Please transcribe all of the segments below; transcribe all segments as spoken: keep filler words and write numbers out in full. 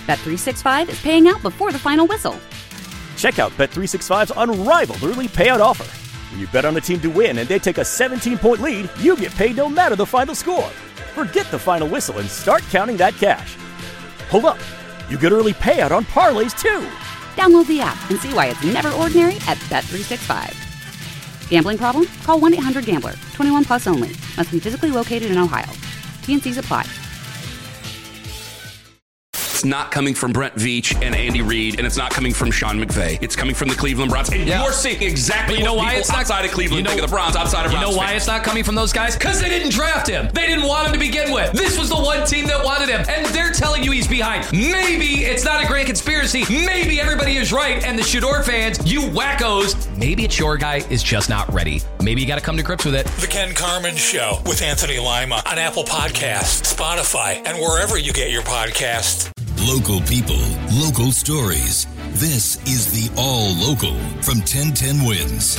Bet three sixty-five is paying out before the final whistle. Check out Bet three sixty-five's unrivaled early payout offer. When you bet on a team to win and they take a seventeen-point lead, you get paid no matter the final score. Forget the final whistle and start counting that cash. Hold up. You get early payout on parlays, too. Download the app and see why it's never ordinary at Bet three sixty-five. Gambling problem? Call one eight hundred gambler. twenty-one plus only. Must be physically located in Ohio. T and C's apply. It's not coming from Brent Veach and Andy Reid, and it's not coming from Sean McVay. It's coming from the Cleveland Browns. And yeah. you're seeing exactly you know what why people it's not, outside of Cleveland you know, think of the Browns, outside of Browns. You know why fans. It's not coming from those guys? Because they didn't draft him. They didn't want him to begin with. This was the one team that wanted him, and they're telling you he's behind. Maybe it's not a grand conspiracy. Maybe everybody is right, and the Shador fans, you wackos, maybe it's your guy is just not ready. Maybe you got to come to grips with it. The Ken Carman Show with Anthony Lima on Apple Podcasts, Spotify, and wherever you get your podcasts. Local people, local stories. This is the All Local from ten ten Wins.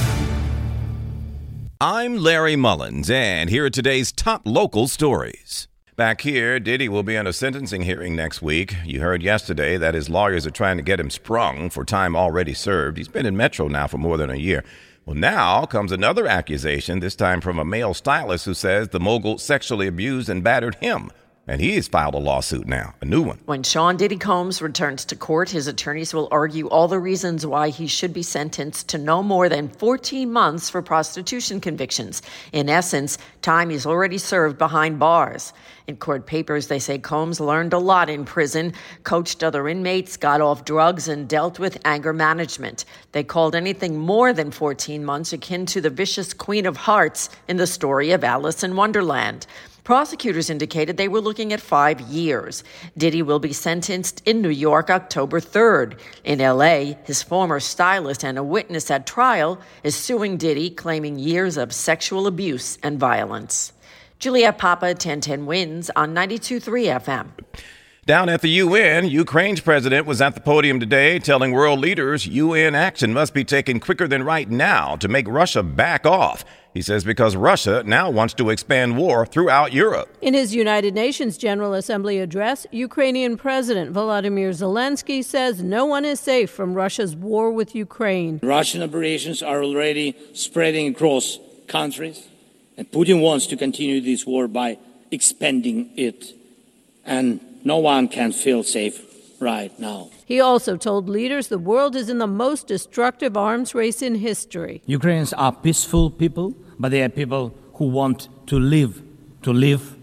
I'm Larry Mullins, and here are today's top local stories. Back here, Diddy will be in a sentencing hearing next week. You heard yesterday that his lawyers are trying to get him sprung for time already served. He's been in Metro now for more than a year. Well, now comes another accusation, this time from a male stylist who says the mogul sexually abused and battered him. And he has filed a lawsuit now, a new one. When Sean Diddy Combs returns to court, his attorneys will argue all the reasons why he should be sentenced to no more than fourteen months for prostitution convictions. In essence, time he's already served behind bars. In court papers, they say Combs learned a lot in prison, coached other inmates, got off drugs, and dealt with anger management. They called anything more than fourteen months akin to the vicious Queen of Hearts in the story of Alice in Wonderland. Prosecutors indicated they were looking at five years. Diddy will be sentenced in New York October third. In L A, his former stylist and a witness at trial is suing Diddy, claiming years of sexual abuse and violence. Juliette Papa, ten ten Wins on ninety-two point three F M. Down at the U N, Ukraine's president was at the podium today telling world leaders U N action must be taken quicker than right now to make Russia back off. He says because Russia now wants to expand war throughout Europe. In his United Nations General Assembly address, Ukrainian President Volodymyr Zelensky says no one is safe from Russia's war with Ukraine. Russian operations are already spreading across countries, and Putin wants to continue this war by expanding it. And no one can feel safe right now. He also told leaders the world is in the most destructive arms race in history. Ukrainians are peaceful people, but they are people who want to live, to live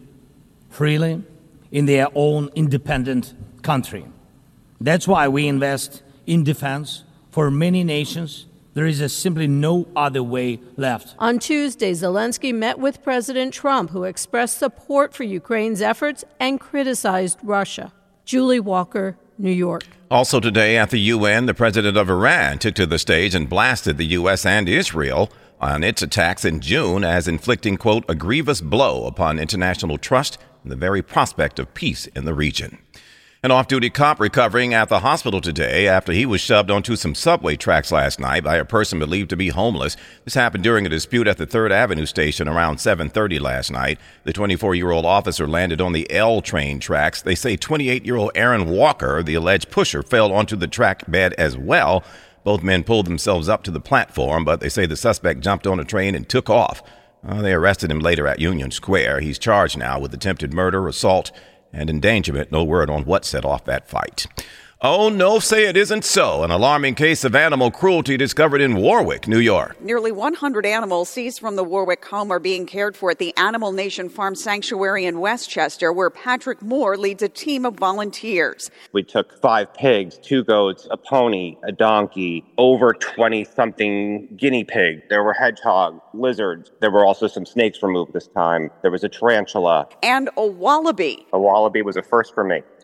freely in their own independent country. That's why we invest in defense. For many nations, there is a simply no other way left. On Tuesday, Zelensky met with President Trump, who expressed support for Ukraine's efforts and criticized Russia. Julie Walker, New York. Also today at the U N, the president of Iran took to the stage and blasted the U S and Israel on its attacks in June as inflicting, quote, a grievous blow upon international trust and the very prospect of peace in the region. An off-duty cop recovering at the hospital today after he was shoved onto some subway tracks last night by a person believed to be homeless. This happened during a dispute at the third Avenue station around seven thirty last night. The twenty-four-year-old officer landed on the L train tracks. They say twenty-eight-year-old Aaron Walker, the alleged pusher, fell onto the track bed as well. Both men pulled themselves up to the platform, but they say the suspect jumped on a train and took off. Uh, they arrested him later at Union Square. He's charged now with attempted murder, assault, and endangerment. No word on what set off that fight. Oh, no, say it isn't so. An alarming case of animal cruelty discovered in Warwick, New York. Nearly one hundred animals seized from the Warwick home are being cared for at the Animal Nation Farm Sanctuary in Westchester, where Patrick Moore leads a team of volunteers. We took five pigs, two goats, a pony, a donkey, over twenty-something guinea pig. There were hedgehog, lizards. There were also some snakes removed this time. There was a tarantula. And a wallaby. A wallaby was a first for me.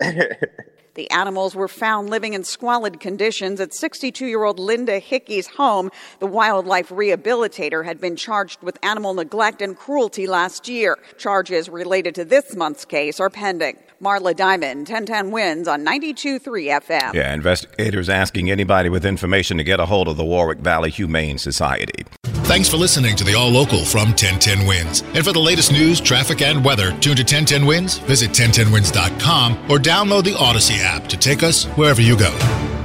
The animals were found living in squalid conditions at sixty-two-year-old Linda Hickey's home. The wildlife rehabilitator had been charged with animal neglect and cruelty last year. Charges related to this month's case are pending. Marla Diamond, ten ten Wins on ninety-two point three F M. Yeah, investigators asking anybody with information to get a hold of the Warwick Valley Humane Society. Thanks for listening to the All Local from ten ten Wins. And for the latest news, traffic, and weather, tune to ten ten Wins, visit ten ten wins dot com, or download the Odyssey app to take us wherever you go.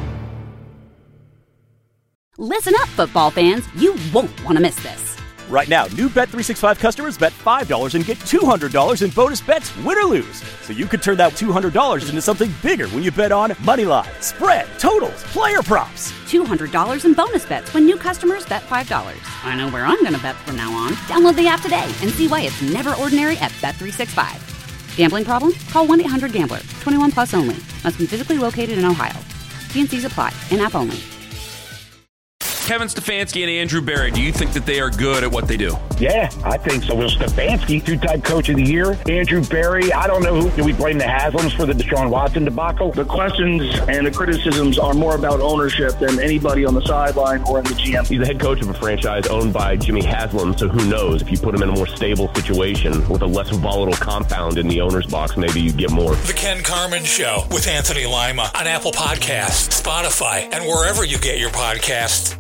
Listen up, football fans. You won't want to miss this. Right now, new Bet three sixty-five customers bet five dollars and get two hundred dollars in bonus bets, win or lose. So you could turn that two hundred dollars into something bigger when you bet on money line, spread, totals, player props. two hundred dollars in bonus bets when new customers bet five dollars. I know where I'm going to bet from now on. Download the app today and see why it's never ordinary at Bet three sixty-five. Gambling problem? Call one eight hundred gambler. twenty-one plus only. Must be physically located in Ohio. T N Cs apply. In-app only. Kevin Stefanski and Andrew Berry, do you think that they are good at what they do? Yeah, I think so. Well, Stefanski, two-time coach of the year. Andrew Berry, I don't know who. Do we blame the Haslams for the Deshaun Watson debacle? The questions and the criticisms are more about ownership than anybody on the sideline or in the G M. He's the head coach of a franchise owned by Jimmy Haslam, so who knows? If you put him in a more stable situation with a less volatile compound in the owner's box, maybe you get more. The Ken Carman Show with Anthony Lima on Apple Podcasts, Spotify, and wherever you get your podcasts.